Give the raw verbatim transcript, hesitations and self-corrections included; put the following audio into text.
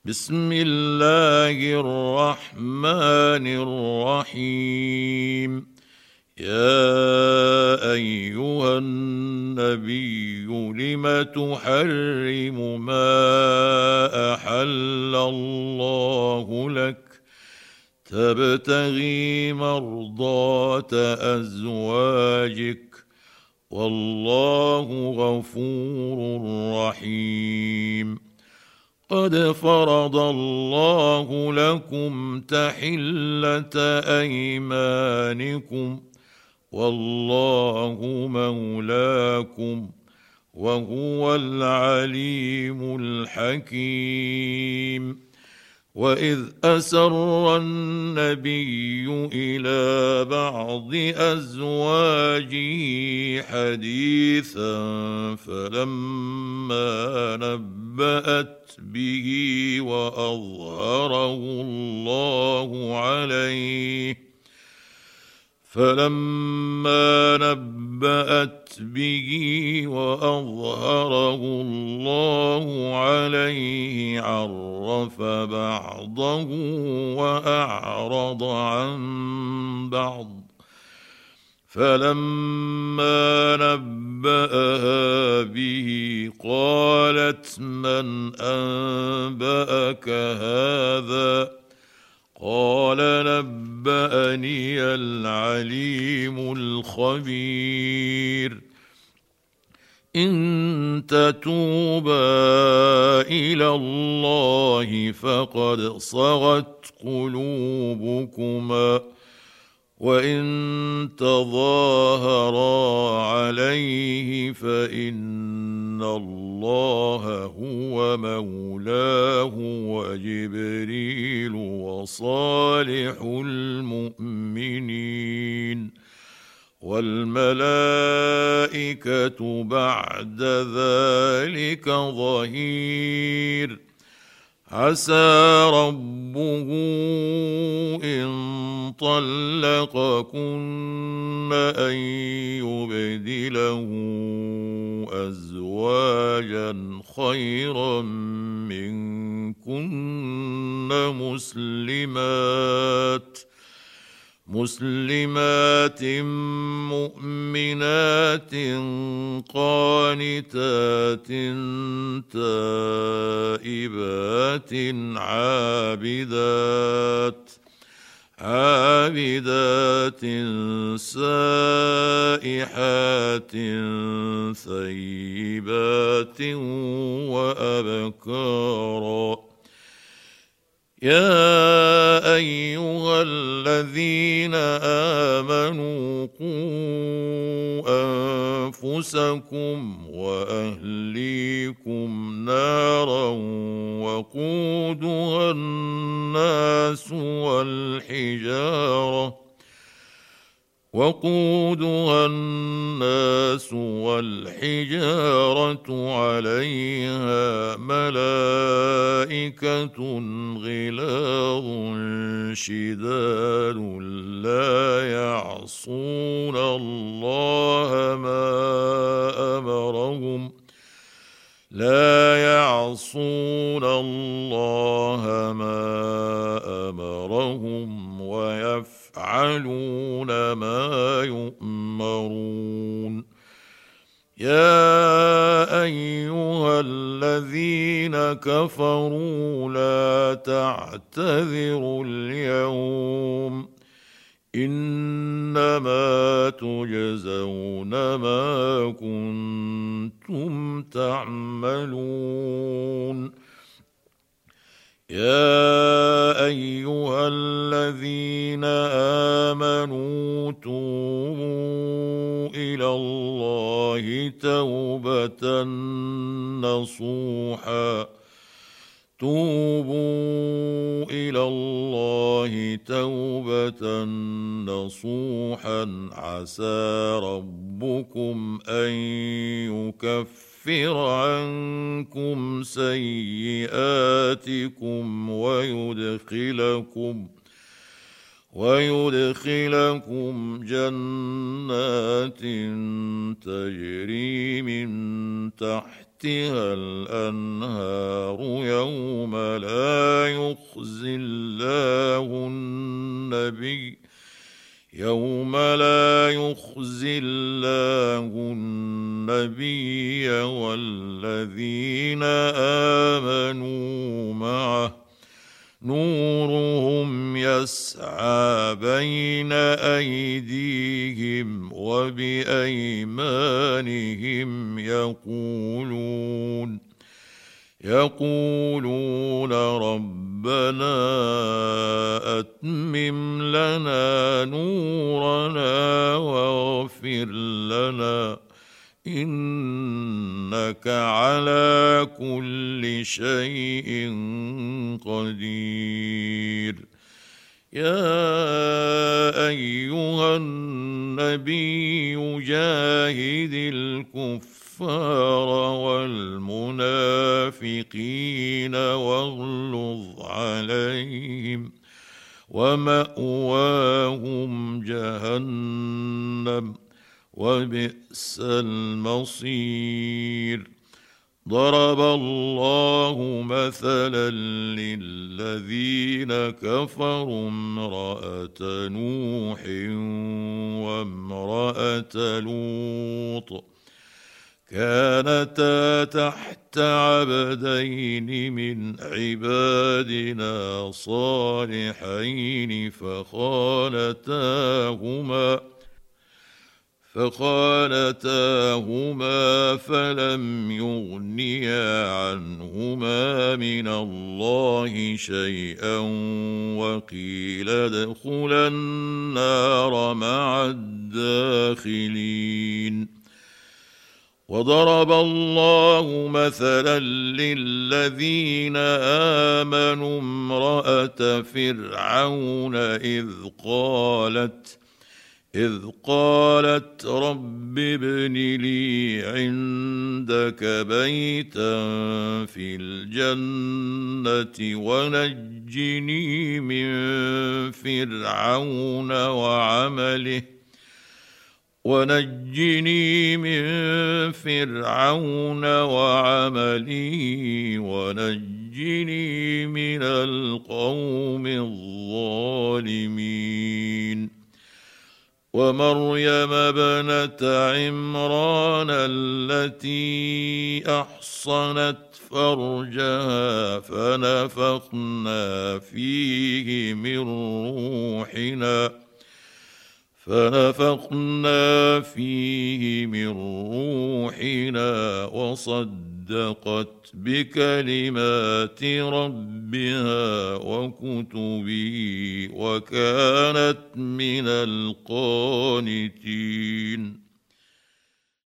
بسم الله الرحمن الرحيم. يا أيها النبي لم تحرم ما أحل الله لك تبتغي مرضات أزواجك والله غفور رحيم. قد فرض الله لكم تحلة أيمانكم والله مولاكم وهو العليم الحكيم. وإذ أسر النبي إلى بعض أزواجه حديثا فلما نبأت به وأظهره الله عليه فلما نبأت به وأظهره الله عليه عرف بعضه وأعرض عن بعض. فلما نبأها به قالت من أنبأك هذا؟ قال نبأني العليم الخبير. إن تتوبا إلى الله فقد صغت قلوبكما وإن تظاهرا عليه فإن الله هو مولاه وجبريل وصالح المؤمنين والملائكة بعد ذلك ظهير. عسى ربه إن طلقكن أن يبدله أزواجا خيرا منكن مسلمات مسلمات مؤمنات قانتات تائبات عابدات عابدات سائحات ثيبات وأبكارا. يا أيها الذين آمنوا قوا أنفسكم وأهليكم نارا وقودها الناس والحجارة وقودها الناس والحجارة عليها ملائكة غلاظ شداد لا يعصون الله ما أمرهم لا يعصون الله ما أمرهم ويفعلون ما يؤمرون. يا أيها الذين كفروا لا تعتذروا اليوم إنما تجزون ما كنتم تعملون. يا أيها الذين آمنوا توبوا إلى الله توبة نصوحا توبوا إلى الله توبة نصوحا عسى ربكم أن يكفر عنكم سيئاتكم ويدخلكم ويدخلكم جنات تجري من تحت تحتها الأنهار يوم لا يخزي الله النبي يوم لا يخزي الله النبي والذين آمنوا معه نورهم يسعى بين أيديهم وبأيمانهم يقولون يقولون ربنا أتمم لنا نورنا واغفر لنا إنك على كل شيء قدير. يا أيها النبي جاهد الكفار والمنافقين واغلظ عليهم ومأواهم جهنم وبئس المصير. ضرب الله مثلا للذين كفروا امرأة نوح وامرأة لوط كانتا تحت عبدين من عبادنا صالحين فخانتاهما فخانتاهما فلم يغنيا عنهما من الله شيئا وقيل ادخلا النار مع الداخلين. وضرب الله مثلا للذين آمنوا امرأة فرعون إذ قالت إذ قالت رب ابن لي عندك بيتا في الجنة ونجني من فرعون وعمله ونجني من فرعون وعمله ونجني من القوم الظالمين. ومريم ابنة عمران التي أحصنت فرجها فنفخنا فيه من روحنا فنفخنا فيه من روحنا وصدقت بكلمات ربها وكتبه وكانت من القانتين.